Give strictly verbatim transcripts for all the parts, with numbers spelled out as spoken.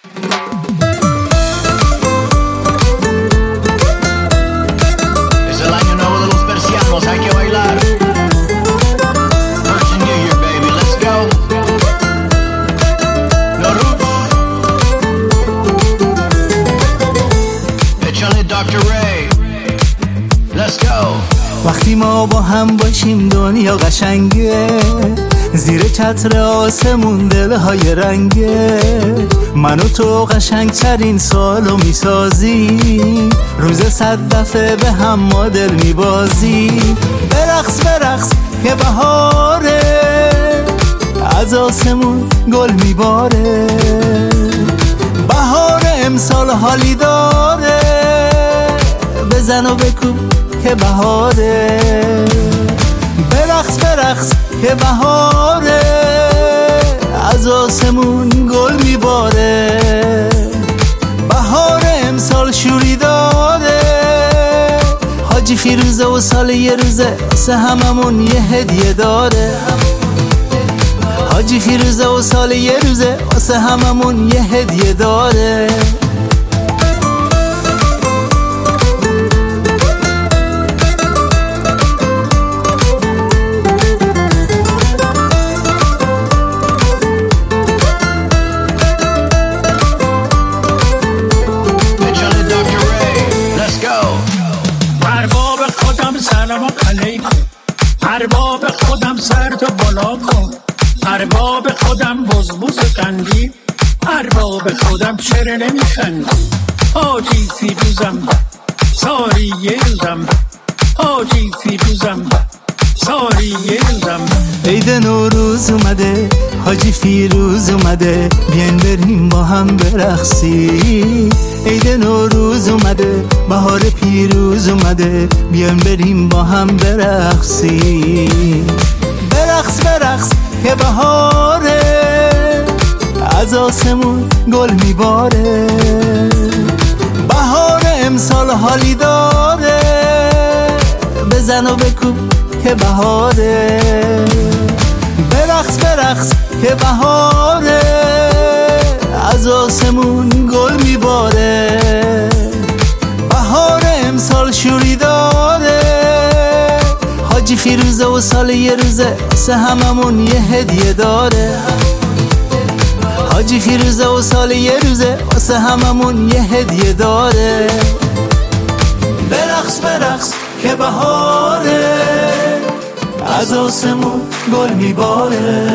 Es el año nuevo de los persianos, hay que bailar. Persian New Year, baby, let's go. Noruz. Échale doctor Ray. Let's go. وقتی ما با هم باشیم دنیا قشنگه، زیر چتر آسمون دلهای رنگه، من و تو قشنگترین سالو میسازی، روز صد دفعه به هم ما دل میبازی. برقص برقص که بهاره، از آسمون گل میباره، بهار امسال حالی داره، بزن و بکوب که بهاره. برقص برقص که بهاره، از آسمون گل میباره، بهار امسال شوری داره. حاجی فیروزه و سال یه روزه واسه هممون یه هدیه داره. حاجی فیروزه و سال یه روزه واسه هممون یه هدیه داره. ارباب خودم سر تو بالا کن، ارباب خودم بزبوز قندی، ارباب خودم چرا نمیخندی. حاجی فیروزم ساری یه روزم، حاجی فیروزم ساری یه روزم. عید نوروز اومده، حاجی فیروز اومده، بیاین بریم با هم برقصیم. عید نوروز اومده، بهار پیروز اومده، بیاین بریم با هم برقصیم. برقص برقص که بهاره، از آسمون گل میباره، بهار امسال حالی داره، بزن و بکوب که بهاره. برقص برقص که بهاره، از آسمون گل میباره، بهار امسال شوری داره. حاجی فیروزه و سال یه روزه واسه هممون یه هدیه داره. حاجی فیروزه و سال یه روزه واسه هممون یه هدیه داره. برقص برقص که بهاره، از آسمون گل میباره،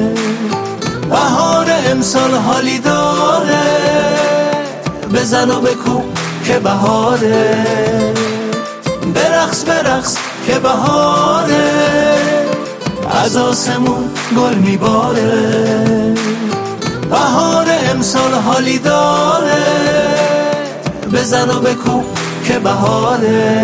بهار امسال حالی داره، بزن و بکوب که بهاره. برقص برقص که بهاره، از آسمون گل میباره، بهار امسال حالی داره، بزن و بکوب که بهاره.